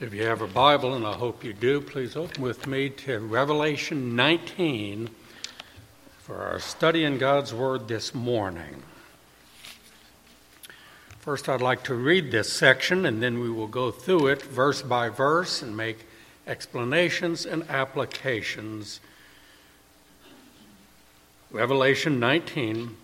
If you have a Bible, and I hope you do, please open with me to Revelation 19 for our study in God's Word this morning. First, I'd like to read this section, and then we will go through it verse by verse and make explanations and applications. Revelation 19,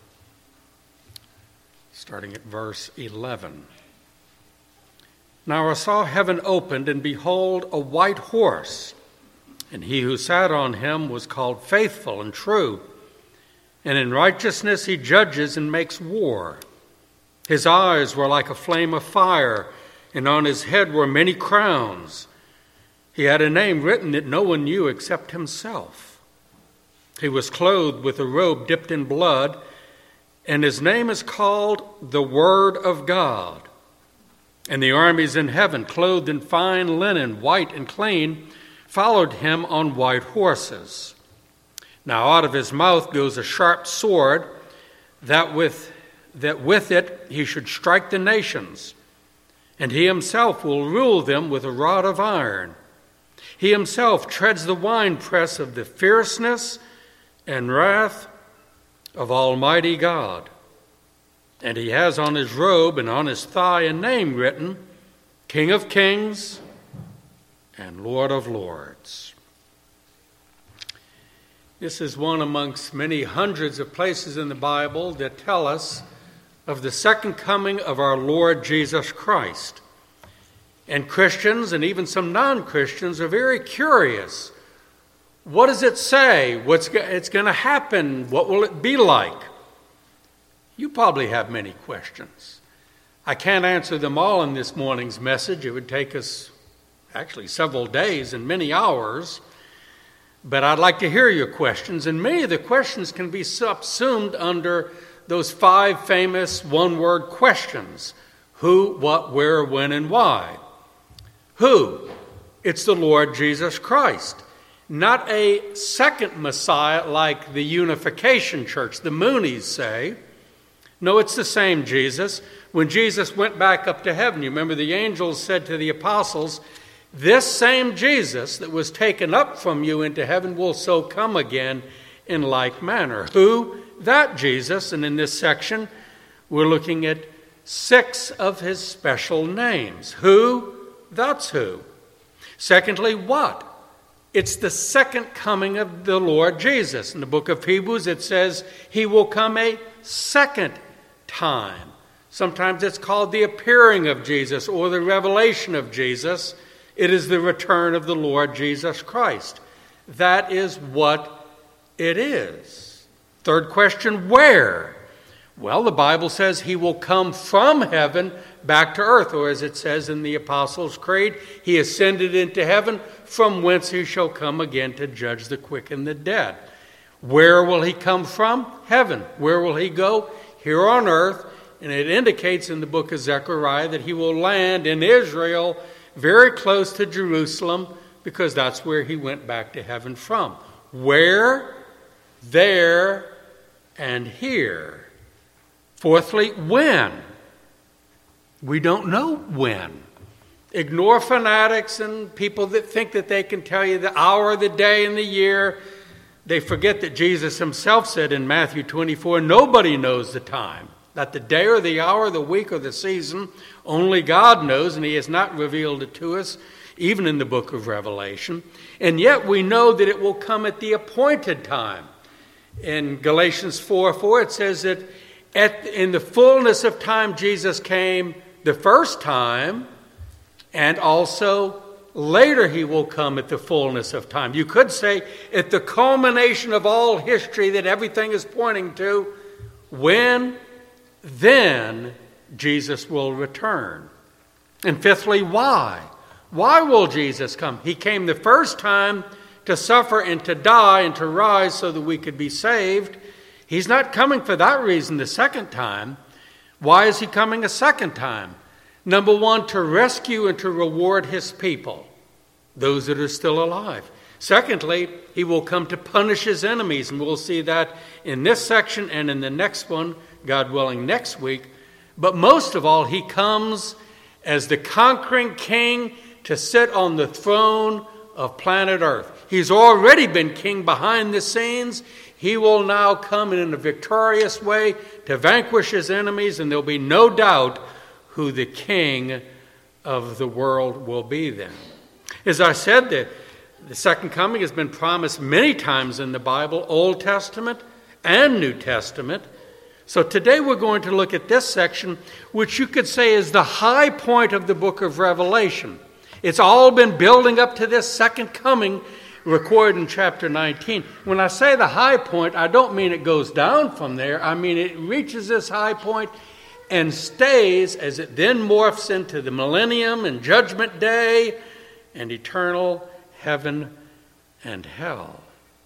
starting at verse 11. Now I saw heaven opened, and behold, a white horse, and he who sat on him was called Faithful and True, and in righteousness he judges and makes war. His eyes were like a flame of fire, and on his head were many crowns. He had a name written that no one knew except himself. He was clothed with a robe dipped in blood, and his name is called the Word of God. And the armies in heaven, clothed in fine linen, white and clean, followed him on white horses. Now out of his mouth goes a sharp sword, that with it he should strike the nations, and he himself will rule them with a rod of iron. He himself treads the winepress of the fierceness and wrath of Almighty God. And he has on his robe and on his thigh a name written, King of Kings and Lord of Lords. This is one amongst many hundreds of places in the Bible that tell us of the second coming of our Lord Jesus Christ. And Christians and even some non-Christians are very curious. What does it say? It's going to happen? What will it be like? You probably have many questions. I can't answer them all in this morning's message. It would take us actually several days and many hours. But I'd like to hear your questions. And many of the questions can be subsumed under those 5 famous one-word questions. Who, what, where, when, and why. Who? It's the Lord Jesus Christ. Not a second Messiah like the Unification Church, the Moonies say. No, it's the same Jesus. When Jesus went back up to heaven, you remember the angels said to the apostles, this same Jesus that was taken up from you into heaven will so come again in like manner. Who? That Jesus. And in this section, we're looking at 6 of his special names. Who? That's who. Secondly, what? It's the second coming of the Lord Jesus. In the book of Hebrews, it says he will come a second time. Sometimes it's called the appearing of Jesus or the revelation of Jesus. It is the return of the Lord Jesus Christ. That is what it is. Third question, where? Well, the Bible says he will come from heaven back to earth, or as it says in the Apostles' Creed, he ascended into heaven, from whence he shall come again to judge the quick and the dead. Where will he come from? Heaven. Where will he go? Here on earth. And it indicates in the book of Zechariah that he will land in Israel, very close to Jerusalem, because that's where he went back to heaven from. Where? There and here. Fourthly, when? We don't know when. Ignore fanatics and people that think that they can tell you the hour, the day, and the year. They forget that Jesus himself said in Matthew 24, nobody knows the time. Not the day or the hour, the week or the season. Only God knows, and he has not revealed it to us, even in the book of Revelation. And yet we know that it will come at the appointed time. In Galatians 4:4, it says that in the fullness of time Jesus came the first time, and also later he will come at the fullness of time. You could say at the culmination of all history that everything is pointing to, when then Jesus will return. And fifthly, why? Why will Jesus come? He came the first time to suffer and to die and to rise so that we could be saved. He's not coming for that reason the second time. Why is he coming a second time? Number 1, to rescue and to reward his people, those that are still alive. Secondly, he will come to punish his enemies, and we'll see that in this section and in the next one, God willing, next week. But most of all, he comes as the conquering king to sit on the throne of planet Earth. He's already been king behind the scenes. He will now come in a victorious way to vanquish his enemies, and there'll be no doubt who the king of the world will be then. As I said, the second coming has been promised many times in the Bible, Old Testament and New Testament. So today we're going to look at this section, which you could say is the high point of the book of Revelation. It's all been building up to this second coming recorded in chapter 19. When I say the high point, I don't mean it goes down from there. I mean it reaches this high point and stays as it then morphs into the millennium and judgment day and eternal heaven and hell.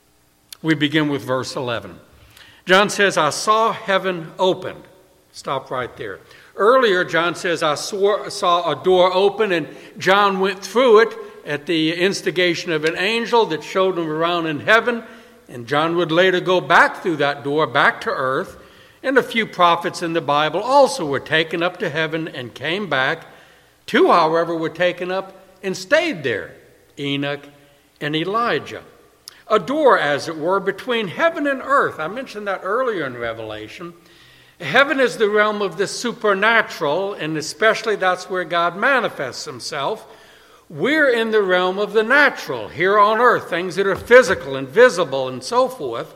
We begin with verse 11. John says, I saw heaven opened. Stop right there. Earlier, John says, I saw a door open, and John went through it at the instigation of an angel that showed him around in heaven. And John would later go back through that door, back to earth. And a few prophets in the Bible also were taken up to heaven and came back. Two, however, were taken up and stayed there, Enoch and Elijah. A door, as it were, between heaven and earth. I mentioned that earlier in Revelation. Heaven is the realm of the supernatural, and especially that's where God manifests himself. We're in the realm of the natural, here on earth, things that are physical and visible and so forth.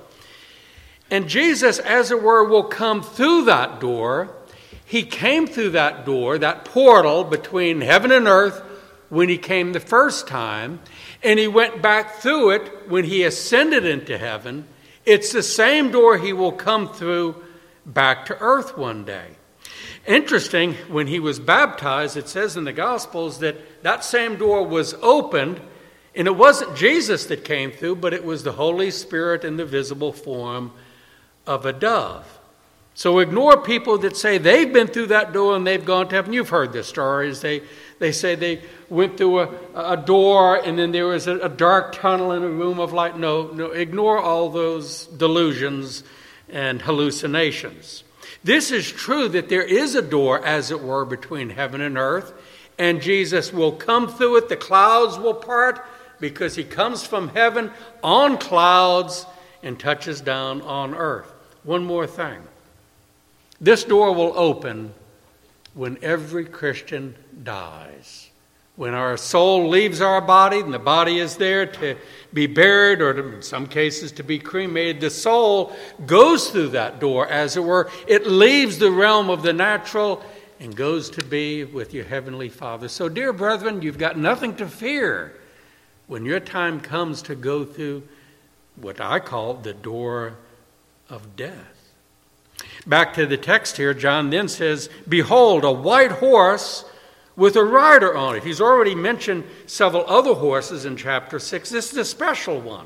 And Jesus, as it were, will come through that door. He came through that door, that portal between heaven and earth, when he came the first time, and he went back through it when he ascended into heaven. It's the same door he will come through back to earth one day. Interesting, when he was baptized, it says in the Gospels that that same door was opened, and it wasn't Jesus that came through, but it was the Holy Spirit in the visible form of a dove. So ignore people that say they've been through that door and they've gone to heaven. You've heard the stories. They say they went through a door and then there was a dark tunnel in a room of light. No, ignore all those delusions and hallucinations. This is true that there is a door, as it were, between heaven and earth, and Jesus will come through it. The clouds will part because he comes from heaven on clouds and touches down on earth. One more thing. This door will open when every Christian dies. When our soul leaves our body and the body is there to be buried or in some cases to be cremated, the soul goes through that door, as it were. It leaves the realm of the natural and goes to be with your heavenly Father. So, dear brethren, you've got nothing to fear when your time comes to go through what I call the door of death. Back to the text here, John then says, behold, a white horse with a rider on it. He's already mentioned several other horses in chapter 6. This is a special one.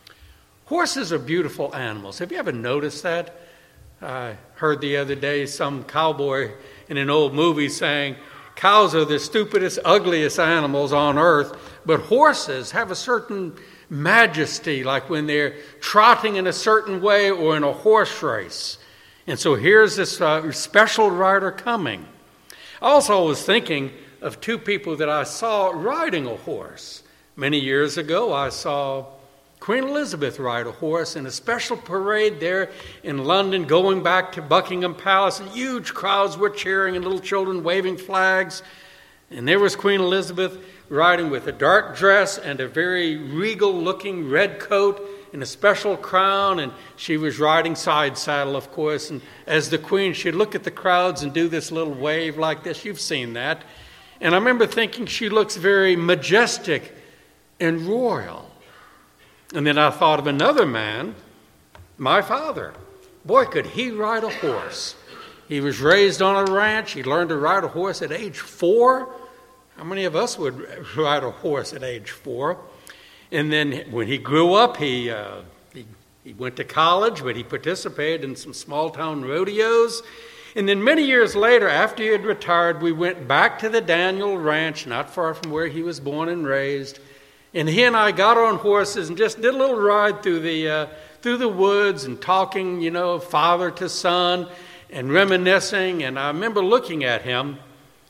Horses are beautiful animals. Have you ever noticed that? I heard the other day some cowboy in an old movie saying, cows are the stupidest, ugliest animals on earth, but horses have a certain majesty, like when they're trotting in a certain way or in a horse race. And so here's this special rider coming. I also was thinking of two people that I saw riding a horse. Many years ago, I saw Queen Elizabeth ride a horse in a special parade there in London, going back to Buckingham Palace, and huge crowds were cheering and little children waving flags. And there was Queen Elizabeth riding with a dark dress and a very regal-looking red coat and a special crown, and she was riding side saddle, of course. And as the queen, she'd look at the crowds and do this little wave like this. You've seen that. And I remember thinking she looks very majestic and royal. And then I thought of another man, my father. Boy, could he ride a horse. He was raised on a ranch. He learned to ride a horse at age 4. How many of us would ride a horse at age 4? And then when he grew up, he went to college, but he participated in some small-town rodeos. And then many years later, after he had retired, we went back to the Daniel Ranch, not far from where he was born and raised. And he and I got on horses and just did a little ride through the woods and talking, father to son and reminiscing. And I remember looking at him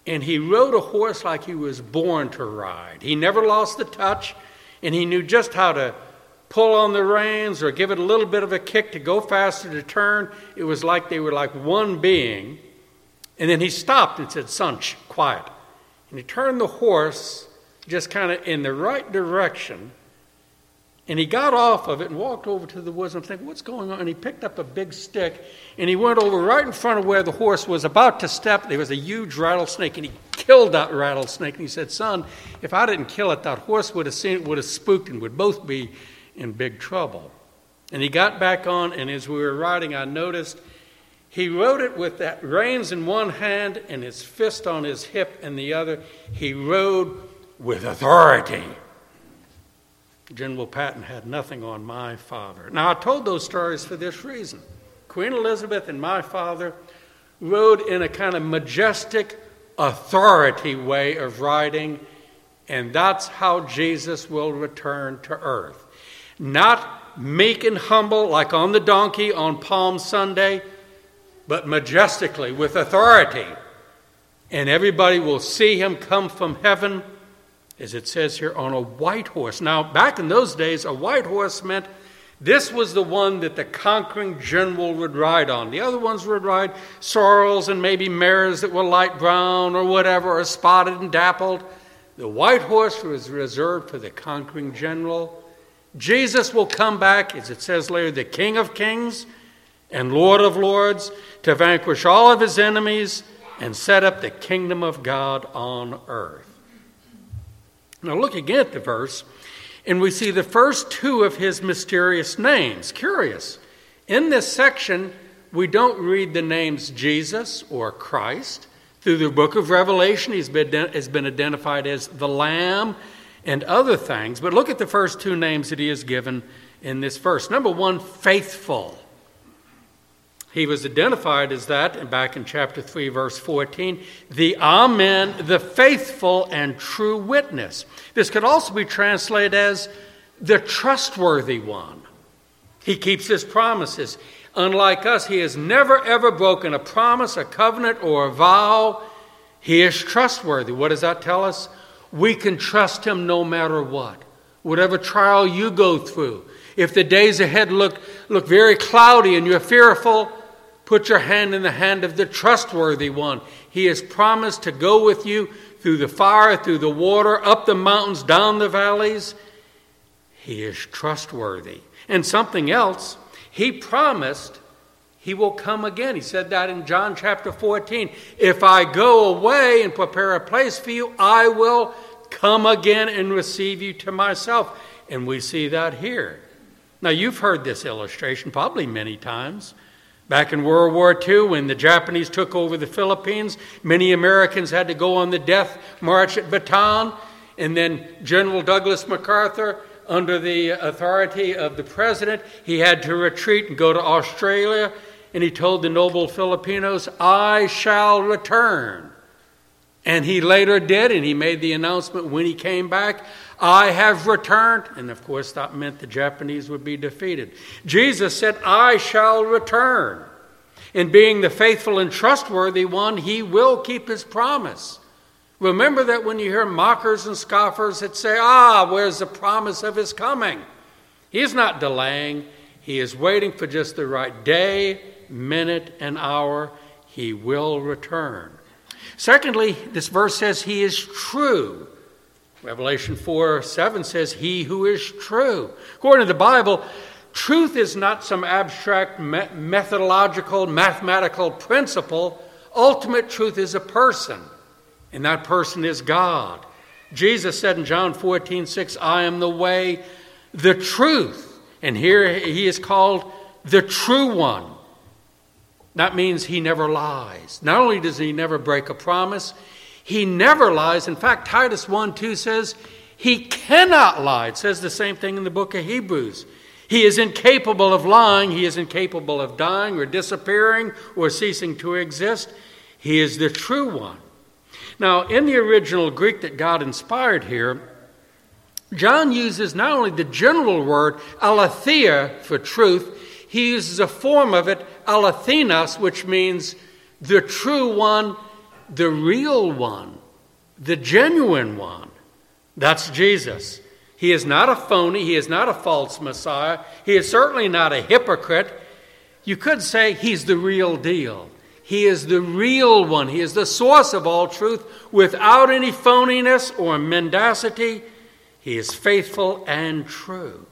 And he rode a horse like he was born to ride. He never lost the touch, and he knew just how to pull on the reins or give it a little bit of a kick to go faster, to turn. It was like they were like one being. And then he stopped and said, "Son, quiet." And he turned the horse just kind of in the right direction. And he got off of it and walked over to the woods. I'm thinking, what's going on? And he picked up a big stick, and he went over right in front of where the horse was about to step. There was a huge rattlesnake, and he killed that rattlesnake. And he said, "Son, if I didn't kill it, that horse would have seen it, would have spooked, and would both be in big trouble." And he got back on, and as we were riding, I noticed he rode it with that reins in one hand and his fist on his hip in the other. He rode with authority. General Patton had nothing on my father. Now, I told those stories for this reason. Queen Elizabeth and my father rode in a kind of majestic authority way of riding, and that's how Jesus will return to earth. Not meek and humble like on the donkey on Palm Sunday, but majestically with authority. And everybody will see him come from heaven, as it says here, on a white horse. Now, back in those days, a white horse meant this was the one that the conquering general would ride on. The other ones would ride sorrels and maybe mares that were light brown or whatever, or spotted and dappled. The white horse was reserved for the conquering general. Jesus will come back, as it says later, the King of Kings and Lord of Lords, to vanquish all of his enemies and set up the kingdom of God on earth. Now look again at the verse, and we see the first two of his mysterious names. Curious. In this section, we don't read the names Jesus or Christ. Through the book of Revelation, has been identified as the Lamb and other things. But look at the first two names that he is given in this verse. Number one, faithful. He was identified as that back in chapter 3, verse 14, the Amen, the faithful and true witness. This could also be translated as the trustworthy one. He keeps his promises. Unlike us, he has never, ever broken a promise, a covenant, or a vow. He is trustworthy. What does that tell us? We can trust him no matter what. Whatever trial you go through. If the days ahead look very cloudy and you're fearful, put your hand in the hand of the trustworthy one. He has promised to go with you through the fire, through the water, up the mountains, down the valleys. He is trustworthy. And something else, he promised he will come again. He said that in John chapter 14. If I go away and prepare a place for you, I will come again and receive you to myself. And we see that here. Now, you've heard this illustration probably many times. Back in World War II, when the Japanese took over the Philippines, many Americans had to go on the death march at Bataan. And then General Douglas MacArthur, under the authority of the president, he had to retreat and go to Australia. And he told the noble Filipinos, "I shall return." And he later did, and he made the announcement when he came back, "I have returned." And of course that meant the Japanese would be defeated. Jesus said, "I shall return." And being the faithful and trustworthy one, he will keep his promise. Remember that when you hear mockers and scoffers that say, where's the promise of his coming? He's not delaying. He is waiting for just the right day, minute, and hour. He will return. Secondly, this verse says he is true. Revelation 4:7 says, he who is true. According to the Bible, truth is not some abstract methodological, mathematical principle. Ultimate truth is a person, and that person is God. Jesus said in John 14:6, I am the way, the truth. And here he is called the true one. That means he never lies. Not only does he never break a promise, he never lies. In fact, Titus 1:2 says he cannot lie. It says the same thing in the book of Hebrews. He is incapable of lying. He is incapable of dying or disappearing or ceasing to exist. He is the true one. Now, in the original Greek that God inspired here, John uses not only the general word aletheia for truth, he uses a form of it, alethinos, which means the true one the real one, the genuine one. That's Jesus. He is not a phony. He is not a false Messiah. He is certainly not a hypocrite. You could say he's the real deal. He is the real one. He is the source of all truth without any phoniness or mendacity. He is faithful and true.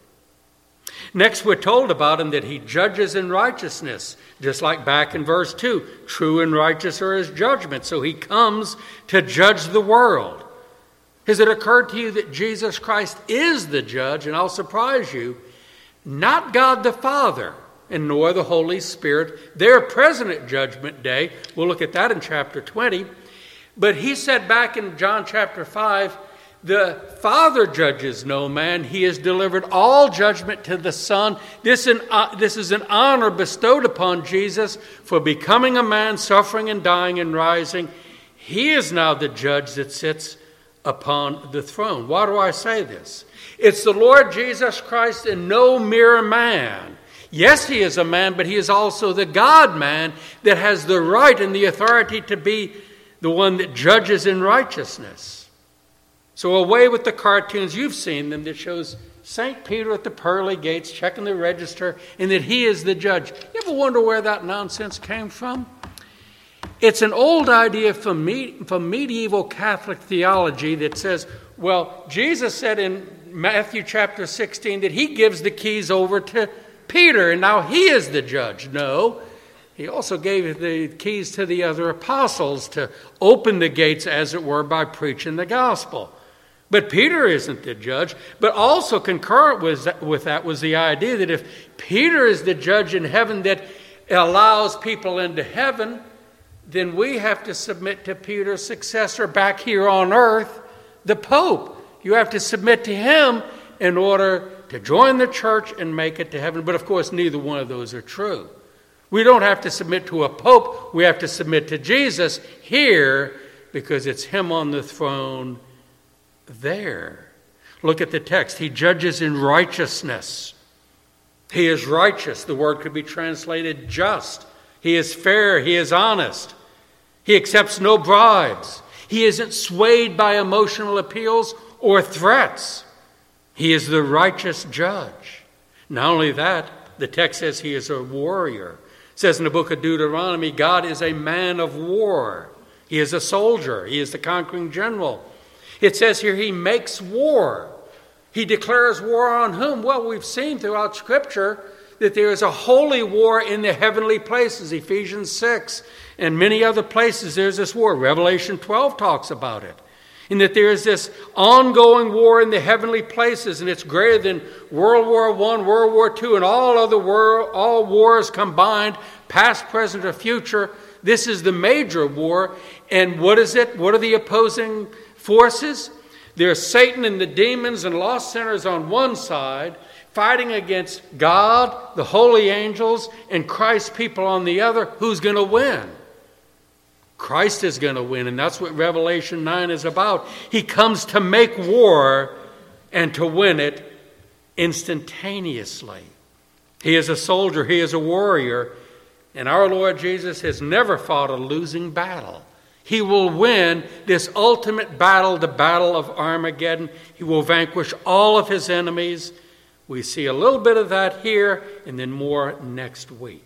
Next, we're told about him that he judges in righteousness, just like back in verse 2. True and righteous are his judgments. So he comes to judge the world. Has it occurred to you that Jesus Christ is the judge? And I'll surprise you, not God the Father, and nor the Holy Spirit. They're present at Judgment Day. We'll look at that in chapter 20. But he said back in John chapter 5, the Father judges no man. He has delivered all judgment to the Son. This is an honor bestowed upon Jesus for becoming a man, suffering and dying and rising. He is now the judge that sits upon the throne. Why do I say this? It's the Lord Jesus Christ and no mere man. Yes, he is a man, but he is also the God-man that has the right and the authority to be the one that judges in righteousness. So away with the cartoons, you've seen them, that shows St. Peter at the pearly gates checking the register and that he is the judge. You ever wonder where that nonsense came from? It's an old idea from medieval Catholic theology that says, well, Jesus said in Matthew chapter 16 that he gives the keys over to Peter, and now he is the judge. No, he also gave the keys to the other apostles to open the gates, as it were, by preaching the gospel. But Peter isn't the judge. But also concurrent with that was the idea that if Peter is the judge in heaven that allows people into heaven, then we have to submit to Peter's successor back here on earth, the Pope. You have to submit to him in order to join the church and make it to heaven. But of course, neither one of those are true. We don't have to submit to a pope. We have to submit to Jesus here because it's him on the throne there. Look at the text. He judges in righteousness. He is righteous. The word could be translated just. He is fair. He is honest. He accepts no bribes. He isn't swayed by emotional appeals or threats. He is the righteous judge. Not only that, the text says he is a warrior. It says in the book of Deuteronomy, God is a man of war. He is a soldier. He is the conquering general. It says here he makes war. He declares war on whom? Well, we've seen throughout Scripture that there is a holy war in the heavenly places. Ephesians 6 and many other places there's this war. Revelation 12 talks about it. And that there is this ongoing war in the heavenly places, and it's greater than World War I, World War II, and all wars combined, past, present, or future. This is the major war. And what is it? What are the opposing forces? There's Satan and the demons and lost sinners on one side, fighting against God, the holy angels, and Christ's people on the other. Who's going to win? Christ is going to win, and that's what Revelation 9 is about. He comes to make war and to win it instantaneously. He is a soldier. He is a warrior. And our Lord Jesus has never fought a losing battle. He will win this ultimate battle, the battle of Armageddon. He will vanquish all of his enemies. We see a little bit of that here and then more next week.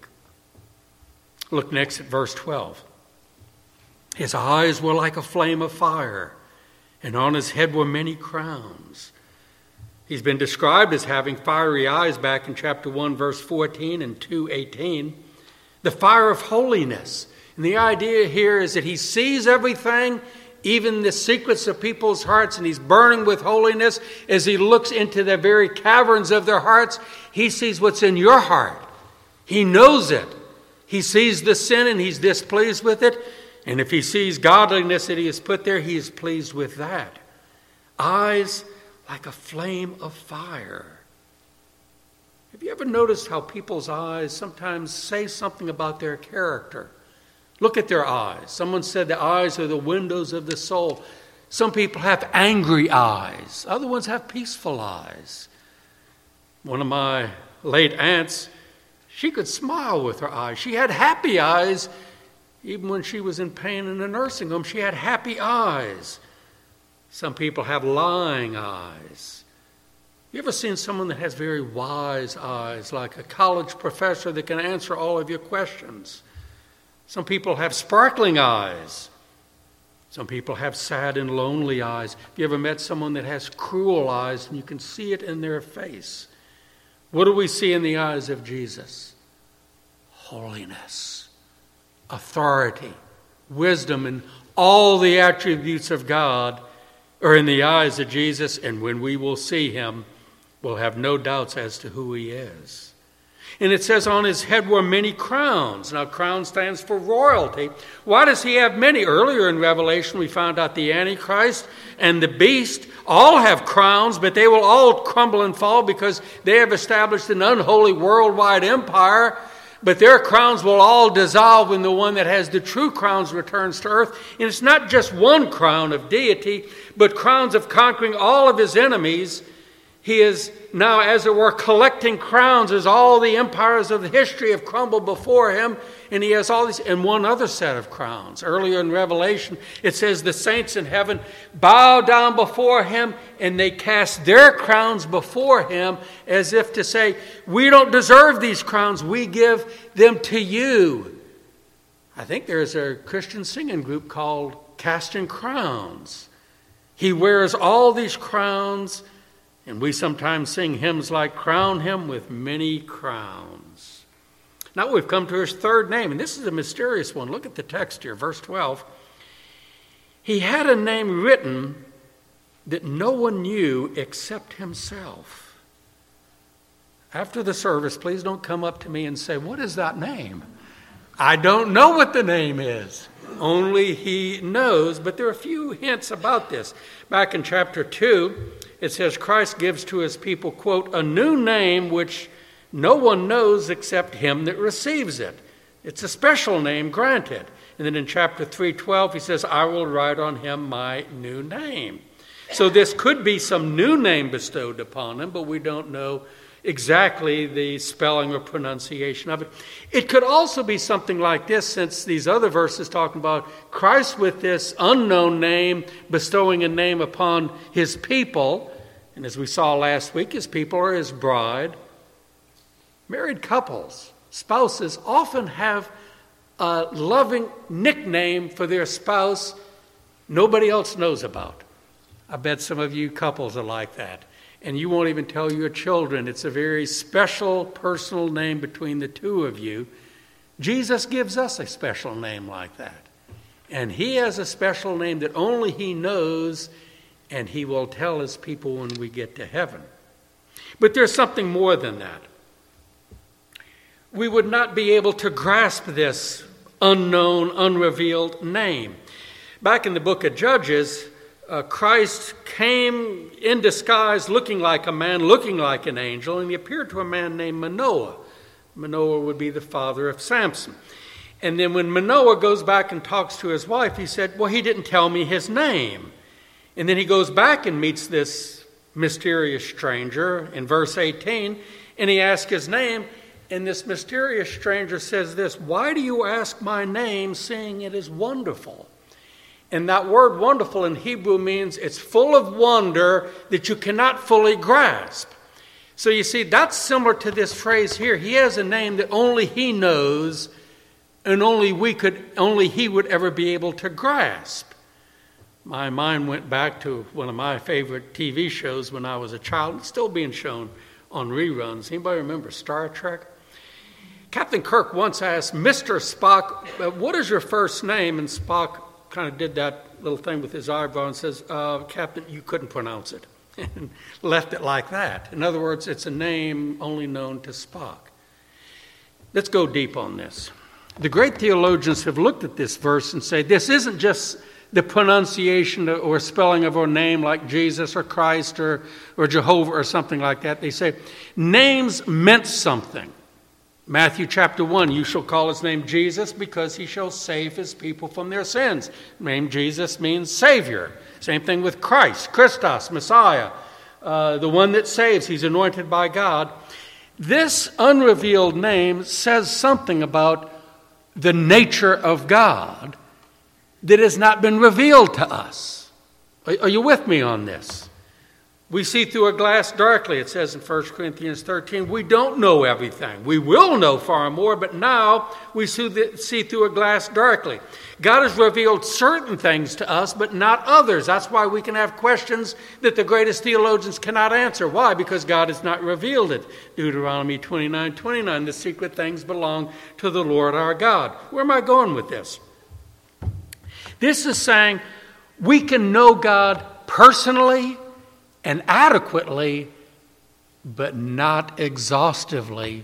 Look next at verse 12. His eyes were like a flame of fire, and on his head were many crowns. He's been described as having fiery eyes back in chapter 1, verse 14 and 2:18. The fire of holiness. And the idea here is that he sees everything, even the secrets of people's hearts, and he's burning with holiness. As he looks into the very caverns of their hearts, he sees what's in your heart. He knows it. He sees the sin and he's displeased with it. And if he sees godliness that he has put there, he is pleased with that. Eyes like a flame of fire. Have you ever noticed how people's eyes sometimes say something about their character? Look at their eyes. Someone said the eyes are the windows of the soul. Some people have angry eyes. Other ones have peaceful eyes. One of my late aunts, she could smile with her eyes. She had happy eyes. Even when she was in pain in a nursing home, she had happy eyes. Some people have lying eyes. You ever seen someone that has very wise eyes, like a college professor that can answer all of your questions? Some people have sparkling eyes. Some people have sad and lonely eyes. Have you ever met someone that has cruel eyes and you can see it in their face? What do we see in the eyes of Jesus? Holiness, authority, wisdom, and all the attributes of God are in the eyes of Jesus, and when we will see him, we'll have no doubts as to who he is. And it says on his head were many crowns. Now, crown stands for royalty. Why does he have many? Earlier in Revelation, we found out the Antichrist and the beast all have crowns, but they will all crumble and fall because they have established an unholy worldwide empire. But their crowns will all dissolve when the one that has the true crowns returns to earth. And it's not just one crown of deity, but crowns of conquering all of his enemies. He is now, as it were, collecting crowns as all the empires of history have crumbled before him. And he has all these, and one other set of crowns. Earlier in Revelation, it says the saints in heaven bow down before him, and they cast their crowns before him as if to say, we don't deserve these crowns, we give them to you. I think there's a Christian singing group called Casting Crowns. He wears all these crowns, and we sometimes sing hymns like Crown Him with Many Crowns. Now we've come to his third name, and this is a mysterious one. Look at the text here, verse 12. He had a name written that no one knew except himself. After the service, please don't come up to me and say, what is that name? I don't know what the name is. Only he knows, but there are a few hints about this. Back in chapter 2, it says Christ gives to his people, quote, a new name which no one knows except him that receives it. It's a special name granted. And then in chapter 3:12, he says, I will write on him my new name. So this could be some new name bestowed upon him, but we don't know exactly the spelling or pronunciation of it. It could also be something like this, since these other verses talking about Christ with this unknown name, bestowing a name upon his people. And as we saw last week, his people are his bride. Married couples, spouses, often have a loving nickname for their spouse nobody else knows about. I bet some of you couples are like that. And you won't even tell your children. It's a very special, personal name between the two of you. Jesus gives us a special name like that. And he has a special name that only he knows, and he will tell his people when we get to heaven. But there's something more than that. We would not be able to grasp this unknown, unrevealed name. Back in the book of Judges, Christ came in disguise looking like a man, looking like an angel, and he appeared to a man named Manoah. Manoah would be the father of Samson. And then when Manoah goes back and talks to his wife, he said, well, he didn't tell me his name. And then he goes back and meets this mysterious stranger in verse 18, and he asks his name, and this mysterious stranger says this, why do you ask my name, seeing it is wonderful? And that word wonderful in Hebrew means it's full of wonder that you cannot fully grasp. So you see, that's similar to this phrase here. He has a name that only he knows, and only he would ever be able to grasp. My mind went back to one of my favorite TV shows when I was a child. It's still being shown on reruns. Anybody remember Star Trek? Captain Kirk once asked Mr. Spock, what is your first name? And Spock kind of did that little thing with his eyebrow and says, Captain, you couldn't pronounce it. And left it like that. In other words, it's a name only known to Spock. Let's go deep on this. The great theologians have looked at this verse and say this isn't just the pronunciation or spelling of our name like Jesus or Christ or Jehovah or something like that. They say names meant something. Matthew chapter 1, you shall call his name Jesus because he shall save his people from their sins. The name Jesus means Savior. Same thing with Christ, Christos, Messiah, the one that saves. He's anointed by God. This unrevealed name says something about the nature of God that has not been revealed to us. Are you with me on this? We see through a glass darkly, it says in 1 Corinthians 13. We don't know everything. We will know far more, but now we see through a glass darkly. God has revealed certain things to us, but not others. That's why we can have questions that the greatest theologians cannot answer. Why? Because God has not revealed it. Deuteronomy 29:29, the secret things belong to the Lord our God. Where am I going with this? This is saying we can know God personally and adequately, but not exhaustively,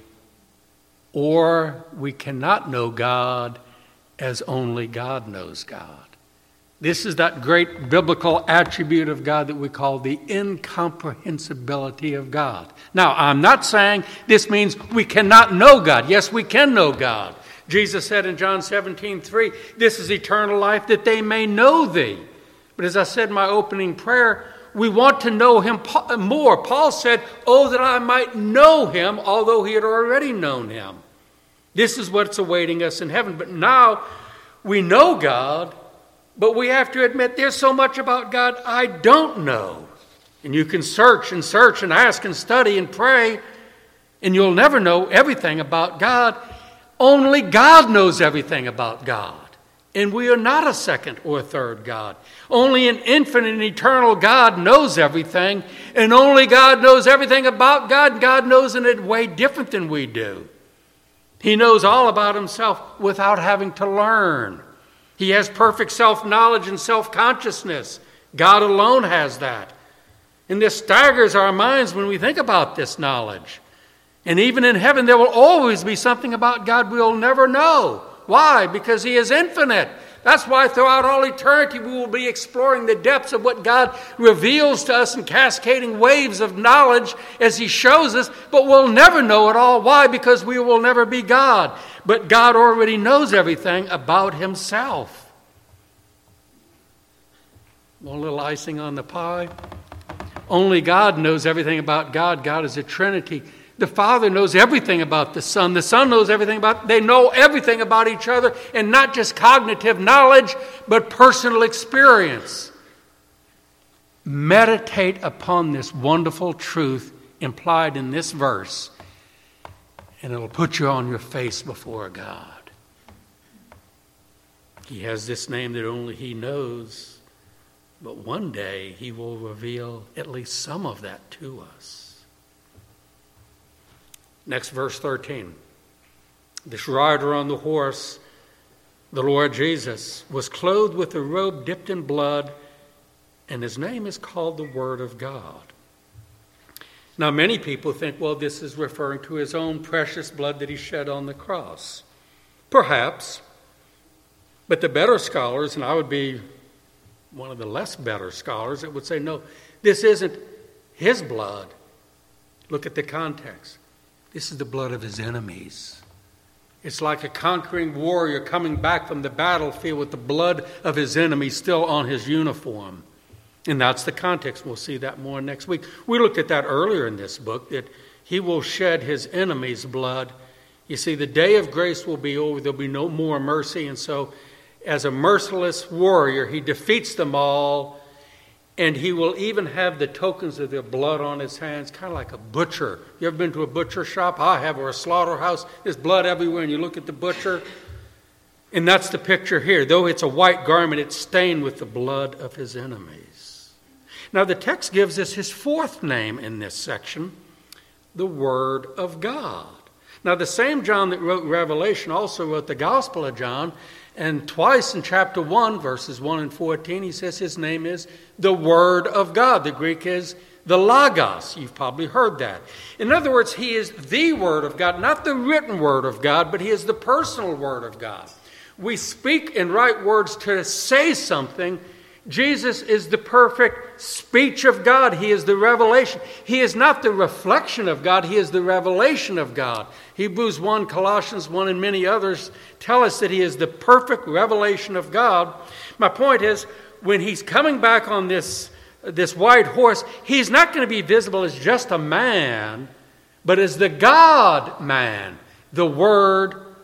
or we cannot know God as only God knows God. This is that great biblical attribute of God that we call the incomprehensibility of God. Now, I'm not saying this means we cannot know God. Yes, we can know God. Jesus said in John 17:3, this is eternal life, that they may know thee. But as I said in my opening prayer, we want to know him more. Paul said, oh, that I might know him, although he had already known him. This is what's awaiting us in heaven. But now we know God, but we have to admit there's so much about God I don't know. And you can search and ask and study and pray, and you'll never know everything about God. Only God knows everything about God. And we are not a second or third God. Only an infinite and eternal God knows everything. And only God knows everything about God. God knows in a way different than we do. He knows all about himself without having to learn. He has perfect self-knowledge and self-consciousness. God alone has that. And this staggers our minds when we think about this knowledge. And even in heaven, there will always be something about God we'll never know. Why? Because he is infinite. That's why throughout all eternity we will be exploring the depths of what God reveals to us in cascading waves of knowledge as he shows us, but we'll never know it all. Why? Because we will never be God. But God already knows everything about himself. One little icing on the pie. Only God knows everything about God. God is a Trinity. The Father knows everything about the Son. The Son knows everything about... They know everything about each other, and not just cognitive knowledge, but personal experience. Meditate upon this wonderful truth implied in this verse, and it'll put you on your face before God. He has this name that only he knows, but one day he will reveal at least some of that to us. Next, verse 13. This rider on the horse, the Lord Jesus, was clothed with a robe dipped in blood, and his name is called the Word of God. Now, many people think, well, this is referring to his own precious blood that he shed on the cross. Perhaps. But the better scholars, and I would be one of the less better scholars, that would say, no, this isn't his blood. Look at the context. This is the blood of his enemies. It's like a conquering warrior coming back from the battlefield with the blood of his enemies still on his uniform. And that's the context. We'll see that more next week. We looked at that earlier in this book, that he will shed his enemies' blood. You see, the day of grace will be over. There'll be no more mercy. And so, as a merciless warrior, he defeats them all. And he will even have the tokens of their blood on his hands, kind of like a butcher. You ever been to a butcher shop? I have, or a slaughterhouse. There's blood everywhere, and you look at the butcher. And that's the picture here. Though it's a white garment, it's stained with the blood of his enemies. Now, the text gives us his fourth name in this section, the Word of God. Now, the same John that wrote Revelation also wrote the Gospel of John. And twice in chapter 1, verses 1 and 14, he says his name is the Word of God. The Greek is the Logos. You've probably heard that. In other words, he is the Word of God, not the written Word of God, but he is the personal Word of God. We speak and write words to say something. Jesus is the perfect speech of God. He is the revelation. He is not the reflection of God. He is the revelation of God. Hebrews 1, Colossians 1, and many others tell us that he is the perfect revelation of God. My point is, when he's coming back on this white horse, he's not going to be visible as just a man, but as the God-man, the Word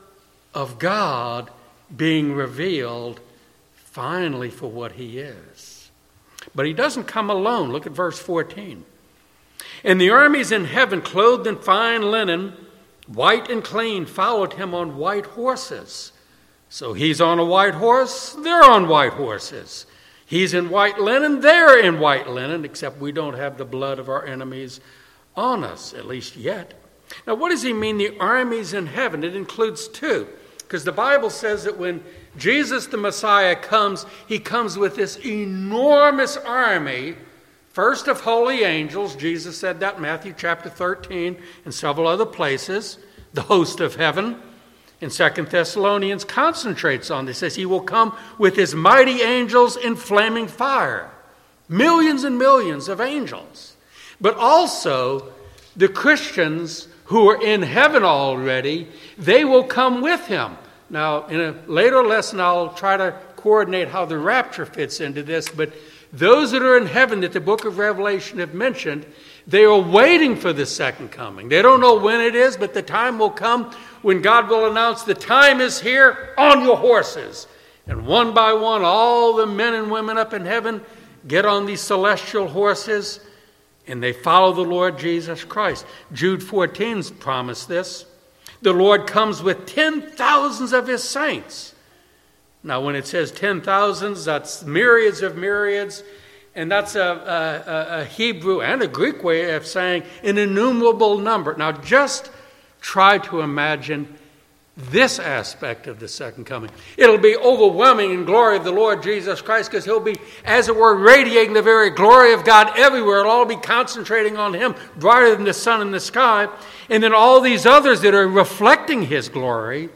of God being revealed finally for what he is. But he doesn't come alone. Look at verse 14. And the armies in heaven, clothed in fine linen, white and clean, followed him on white horses. So he's on a white horse, they're on white horses. He's in white linen, they're in white linen, except we don't have the blood of our enemies on us, at least yet. Now, what does he mean, the armies in heaven? It includes two, because the Bible says that when Jesus the Messiah comes, he comes with this enormous army, first of holy angels. Jesus said that in Matthew chapter 13 and several other places, the host of heaven. In 2 Thessalonians concentrates on this. It says he will come with his mighty angels in flaming fire. Millions and millions of angels. But also the Christians who are in heaven already, they will come with him. Now, in a later lesson, I'll try to coordinate how the rapture fits into this. But those that are in heaven that the book of Revelation have mentioned, they are waiting for the second coming. They don't know when it is, but the time will come when God will announce the time is here, on your horses. And one by one, all the men and women up in heaven get on these celestial horses and they follow the Lord Jesus Christ. Jude 14's promised this. The Lord comes with 10,000s of his saints. Now, when it says 10,000s, that's myriads of myriads. And that's a Hebrew and a Greek way of saying an innumerable number. Now, just try to imagine this aspect of the second coming. It'll be overwhelming in glory of the Lord Jesus Christ, because he'll be, as it were, radiating the very glory of God everywhere. It'll all be concentrating on him, brighter than the sun in the sky. And then all these others that are reflecting his glory,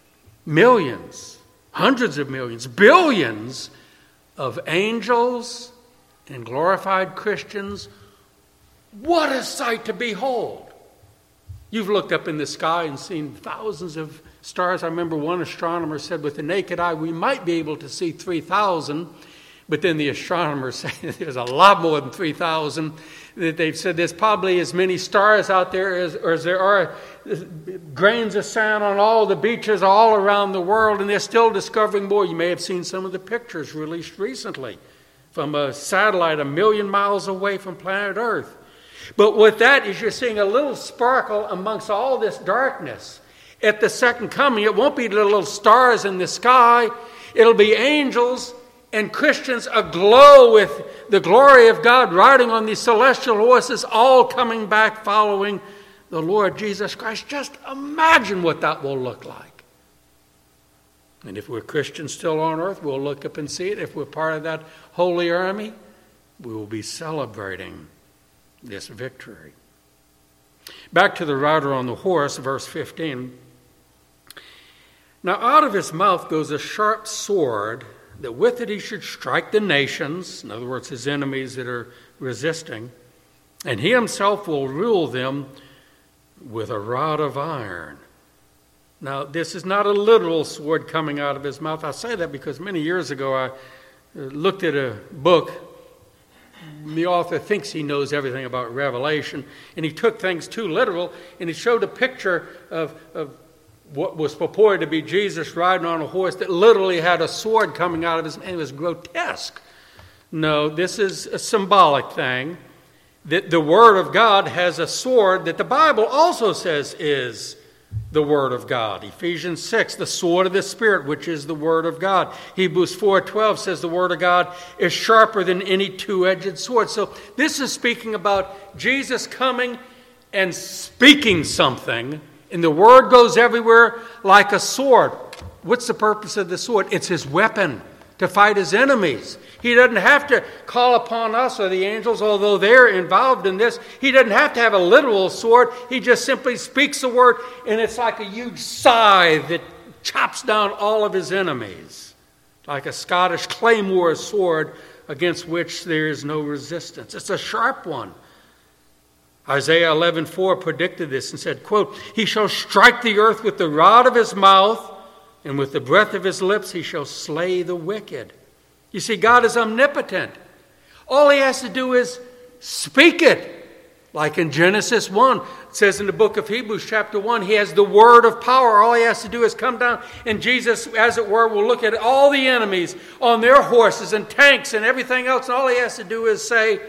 millions, hundreds of millions, billions of angels and glorified Christians. What a sight to behold. You've looked up in the sky and seen thousands of stars. I remember one astronomer said with the naked eye we might be able to see 3,000, but then the astronomers say there's a lot more than 3,000. They've said there's probably as many stars out there as there are grains of sand on all the beaches all around the world, and they're still discovering more. You may have seen some of the pictures released recently from a satellite 1 million miles away from planet Earth. But with that is you're seeing a little sparkle amongst all this darkness. At the second coming, it won't be the little stars in the sky. It'll be angels and Christians aglow with the glory of God, riding on these celestial horses, all coming back following the Lord Jesus Christ. Just imagine what that will look like. And if we're Christians still on earth, we'll look up and see it. If we're part of that holy army, we will be celebrating this victory. Back to the rider on the horse, verse 15. Now out of his mouth goes a sharp sword, that with it he should strike the nations, in other words, his enemies that are resisting, and he himself will rule them with a rod of iron. Now, this is not a literal sword coming out of his mouth. I say that because many years ago I looked at a book. The author thinks he knows everything about Revelation, and he took things too literal, and he showed a picture of what was purported to be Jesus riding on a horse that literally had a sword coming out of his hand. It was grotesque. No, this is a symbolic thing. That the Word of God has a sword that the Bible also says is the Word of God. Ephesians 6, the sword of the Spirit, which is the Word of God. Hebrews 4:12 says the Word of God is sharper than any two-edged sword. So this is speaking about Jesus coming and speaking something, and the Word goes everywhere like a sword. What's the purpose of the sword? It's his weapon to fight his enemies. He doesn't have to call upon us or the angels, although they're involved in this. He doesn't have to have a literal sword. He just simply speaks the word, and it's like a huge scythe that chops down all of his enemies, like a Scottish claymore sword against which there is no resistance. It's a sharp one. Isaiah 11:4 predicted this and said, quote, "He shall strike the earth with the rod of his mouth, and with the breath of his lips he shall slay the wicked." You see, God is omnipotent. All he has to do is speak it, Like in Genesis 1, it says in the book of Hebrews chapter 1, he has the word of power. All he has to do is come down, and Jesus, as it were, will look at all the enemies on their horses and tanks and everything else, and all he has to do is say,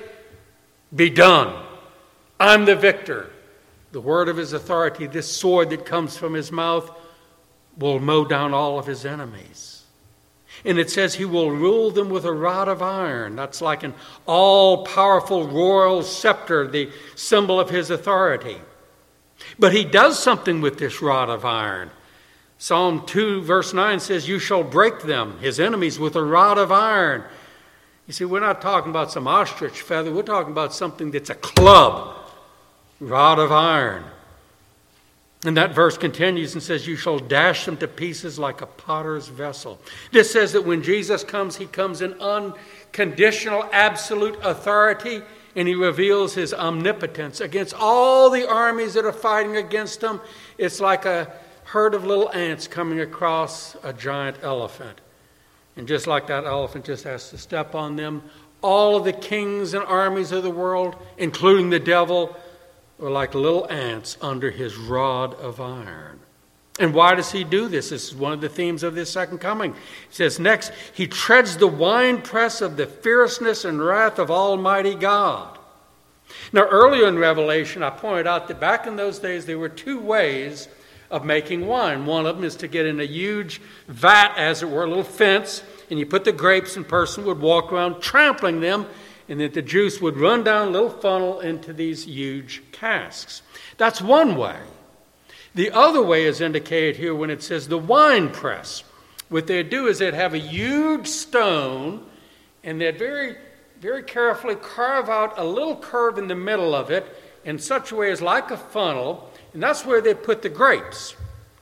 be done. I'm the victor. The word of his authority, this sword that comes from his mouth, will mow down all of his enemies. And it says he will rule them with a rod of iron. That's like an all-powerful royal scepter, the symbol of his authority. But he does something with this rod of iron. Psalm 2 verse 9 says, you shall break them, his enemies, with a rod of iron. You see, we're not talking about some ostrich feather. We're talking about something that's a club, rod of iron. And that verse continues and says, you shall dash them to pieces like a potter's vessel. This says that when Jesus comes, he comes in unconditional, absolute authority, and he reveals his omnipotence against all the armies that are fighting against him. It's like a herd of little ants coming across a giant elephant. And just like that elephant just has to step on them, all of the kings and armies of the world, including the devil, are like little ants under his rod of iron. And why does he do this? This is one of the themes of this second coming. It says next, he treads the winepress of the fierceness and wrath of Almighty God. Now, earlier in Revelation, I pointed out that back in those days, there were two ways of making wine. One of them is to get in a huge vat, as it were, a little fence, and you put the grapes, and a person would walk around trampling them, and that the juice would run down a little funnel into these huge casks. That's one way. The other way is indicated here when it says the wine press. What they'd do is they'd have a huge stone, and they'd very, very carefully carve out a little curve in the middle of it in such a way as like a funnel, and that's where they put the grapes.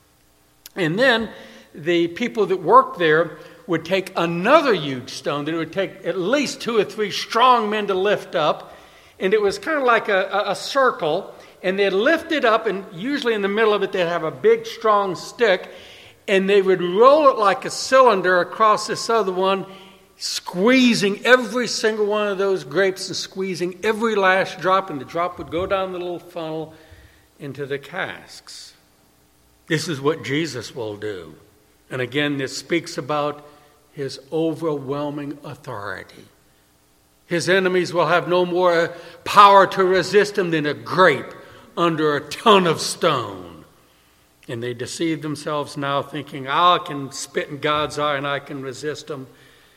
And then the people that worked there would take another huge stone that it would take at least 2 or 3 strong men to lift up. And it was kind of like a circle. And they'd lift it up, and usually in the middle of it they'd have a big strong stick. And they would roll it like a cylinder across this other one, squeezing every single one of those grapes and squeezing every last drop. And the drop would go down the little funnel into the casks. This is what Jesus will do. And again, this speaks about his overwhelming authority. His enemies will have no more power to resist him than a grape under a ton of stone. And they deceive themselves now thinking, I can spit in God's eye and I can resist him.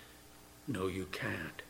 No, you can't.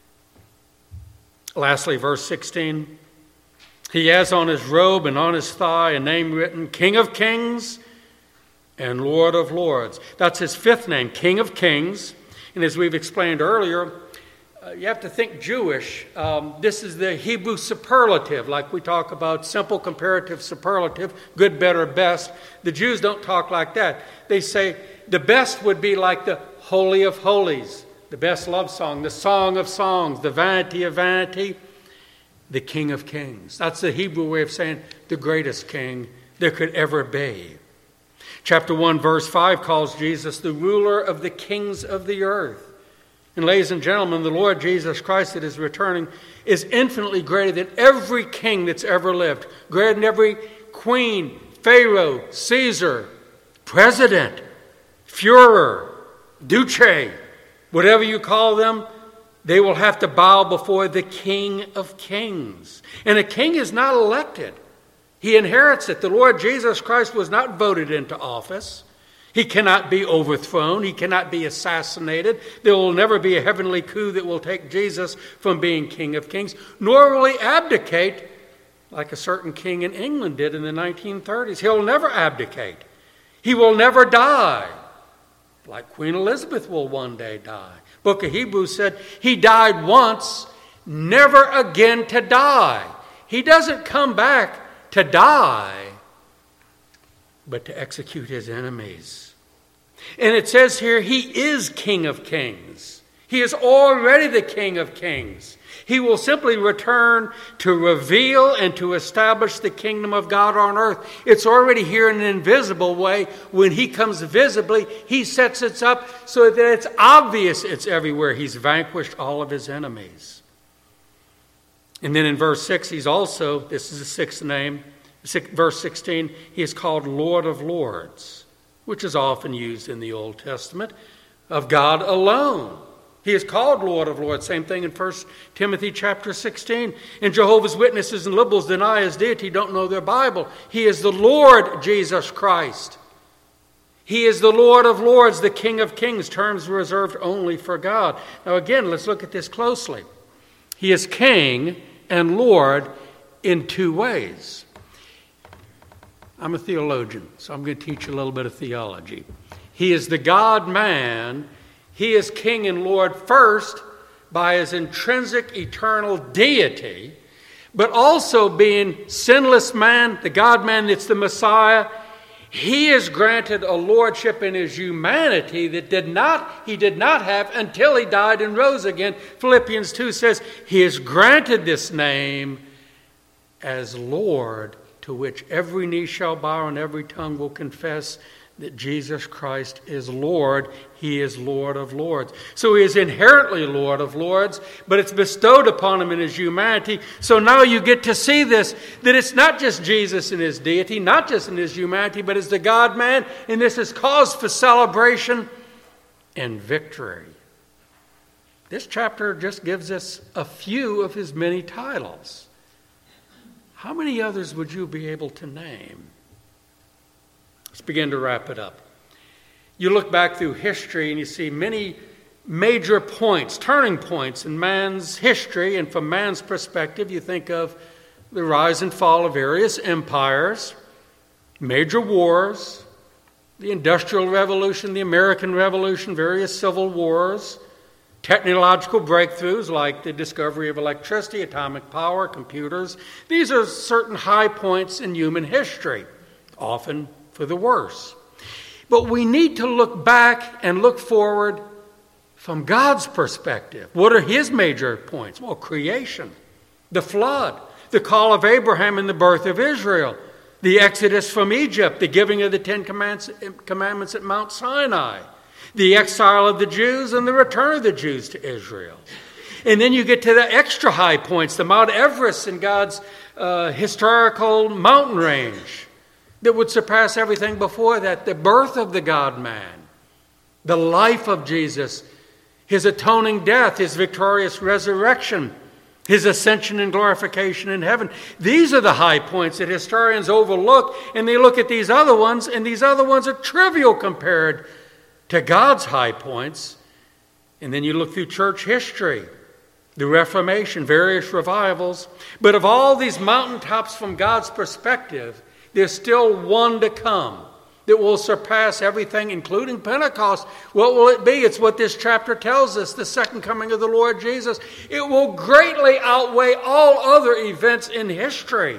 Lastly, verse 16. He has on his robe and on his thigh a name written, King of Kings and Lord of Lords. That's his 5th name, King of Kings. And as we've explained earlier, you have to think Jewish. This is the Hebrew superlative, like we talk about simple comparative superlative, good, better, best. The Jews don't talk like that. They say the best would be like the Holy of Holies, the best love song, the Song of Songs, the Vanity of Vanity, the King of Kings. That's the Hebrew way of saying the greatest king there could ever be. Chapter 1, verse 5 calls Jesus the ruler of the kings of the earth. And ladies and gentlemen, the Lord Jesus Christ that is returning is infinitely greater than every king that's ever lived. Greater than every queen, Pharaoh, Caesar, president, Führer, Duce, whatever you call them. They will have to bow before the King of Kings. And a king is not elected. He inherits it. The Lord Jesus Christ was not voted into office. He cannot be overthrown. He cannot be assassinated. There will never be a heavenly coup that will take Jesus from being King of Kings, nor will he abdicate like a certain king in England did in the 1930s. He'll never abdicate. He will never die, like Queen Elizabeth will one day die. Book of Hebrews said he died once, never again to die. He doesn't come back to die, but to execute his enemies. And it says here, he is King of Kings. He is already the King of Kings. He will simply return to reveal and to establish the kingdom of God on earth. It's already here in an invisible way. When he comes visibly, he sets it up so that it's obvious it's everywhere. He's vanquished all of his enemies. And then in verse 6, he's also, this is the sixth name, verse 16, he is called Lord of Lords, which is often used in the Old Testament of God alone. He is called Lord of Lords. Same thing in 1 Timothy chapter 16. And Jehovah's Witnesses and liberals deny his deity, don't know their Bible. He is the Lord Jesus Christ. He is the Lord of Lords, the King of Kings, terms reserved only for God. Now again, let's look at this closely. He is King and Lord in two ways. I'm a theologian, so I'm going to teach you a little bit of theology. He is the God-man. He is King and Lord first by his intrinsic eternal deity, but also being sinless man, the God-man that's the Messiah. He is granted a lordship in his humanity that he did not have until he died and rose again. Philippians 2 says he is granted this name as Lord, to which every knee shall bow and every tongue will confess that Jesus Christ is Lord. He is Lord of Lords. So he is inherently Lord of Lords, but it's bestowed upon him in his humanity. So now you get to see this, that it's not just Jesus in his deity, not just in his humanity, but as the God-man, and this is cause for celebration and victory. This chapter just gives us a few of his many titles. How many others would you be able to name? Let's begin to wrap it up. You look back through history and you see many major points, turning points in man's history, and from man's perspective, you think of the rise and fall of various empires, major wars, the Industrial Revolution, the American Revolution, various civil wars, technological breakthroughs like the discovery of electricity, atomic power, computers. These are certain high points in human history, often for the worse. But we need to look back and look forward from God's perspective. What are his major points? Well, creation, the flood, the call of Abraham and the birth of Israel, the exodus from Egypt, the giving of the Ten Commandments at Mount Sinai, the exile of the Jews and the return of the Jews to Israel. And then you get to the extra high points, the Mount Everest in God's historical mountain range that would surpass everything before that, the birth of the God-man, the life of Jesus, his atoning death, his victorious resurrection, his ascension and glorification in heaven. These are the high points that historians overlook, and they look at these other ones, and these other ones are trivial compared to God's high points. And then you look through church history, the Reformation, various revivals. But of all these mountaintops from God's perspective, there's still one to come that will surpass everything, including Pentecost. What will it be? It's what this chapter tells us, the second coming of the Lord Jesus. It will greatly outweigh all other events in history,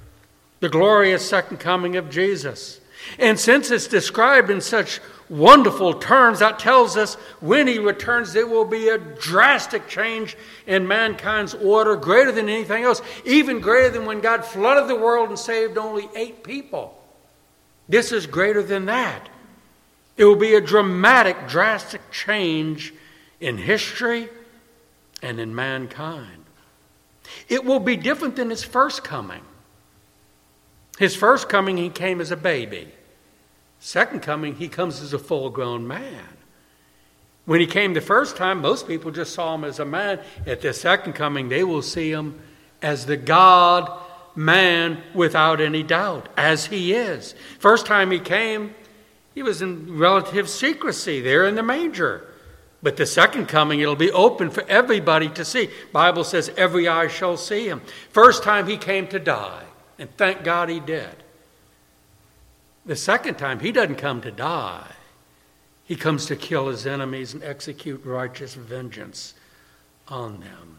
the glorious second coming of Jesus. And since it's described in such wonderful terms, that tells us when he returns, there will be a drastic change in mankind's order, greater than anything else, even greater than when God flooded the world and saved only 8 people. This is greater than that. It will be a dramatic, drastic change in history and in mankind. It will be different than his first coming. His first coming, he came as a baby. Second coming, he comes as a full-grown man. When he came the first time, most people just saw him as a man. At the second coming, they will see him as the God-man without any doubt, as he is. First time he came, he was in relative secrecy there in the manger. But the second coming, it'll be open for everybody to see. Bible says every eye shall see him. First time he came to die, and thank God he did. The second time, he doesn't come to die. He comes to kill his enemies and execute righteous vengeance on them.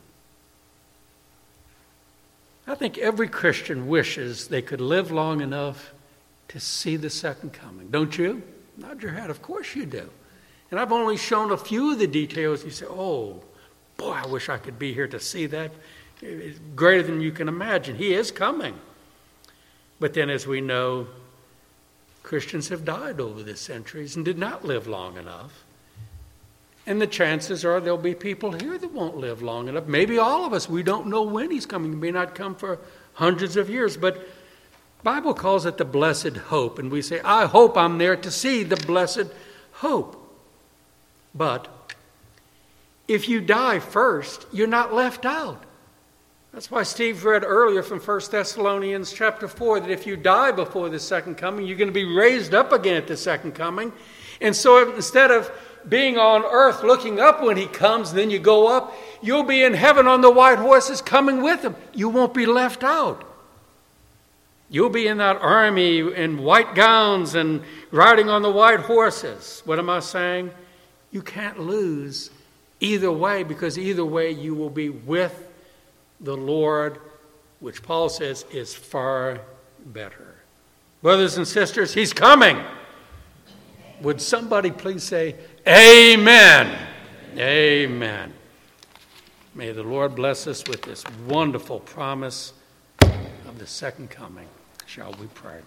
I think every Christian wishes they could live long enough to see the second coming. Don't you? Nod your head. Of course you do. And I've only shown a few of the details. You say, oh, boy, I wish I could be here to see that. It's greater than you can imagine. He is coming. But then, as we know, Christians have died over the centuries and did not live long enough And the chances are there'll be people here that won't live long enough. Maybe all of us. We don't know when he's coming. He may not come for hundreds of years. But the Bible calls it the blessed hope. And we say, I hope I'm there to see the blessed hope. But if you die first, you're not left out. That's why Steve read earlier from 1 Thessalonians chapter 4 that if you die before the second coming, you're going to be raised up again at the second coming. And so instead of being on earth looking up when he comes, then you go up, you'll be in heaven on the white horses coming with him. You won't be left out. You'll be in that army in white gowns and riding on the white horses. What am I saying? You can't lose either way, because either way you will be with the Lord, which Paul says is far better. Brothers and sisters, he's coming. Would somebody please say, Amen? Amen. May the Lord bless us with this wonderful promise of the second coming. Shall we pray?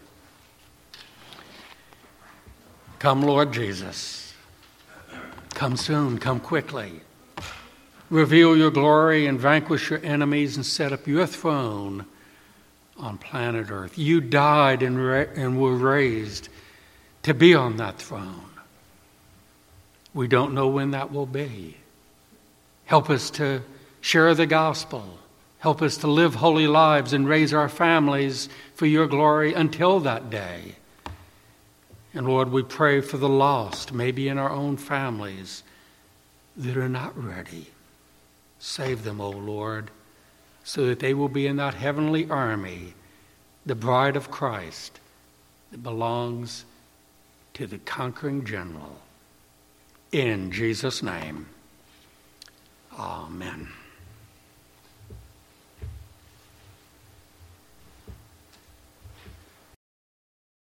Come, Lord Jesus. Come soon, come quickly. Reveal your glory and vanquish your enemies and set up your throne on planet Earth. You died and were raised to be on that throne. We don't know when that will be. Help us to share the gospel. Help us to live holy lives and raise our families for your glory until that day. And Lord, we pray for the lost, maybe in our own families, that are not ready. Save them, O Lord, so that they will be in that heavenly army, the bride of Christ that belongs to the conquering general. In Jesus' name, amen.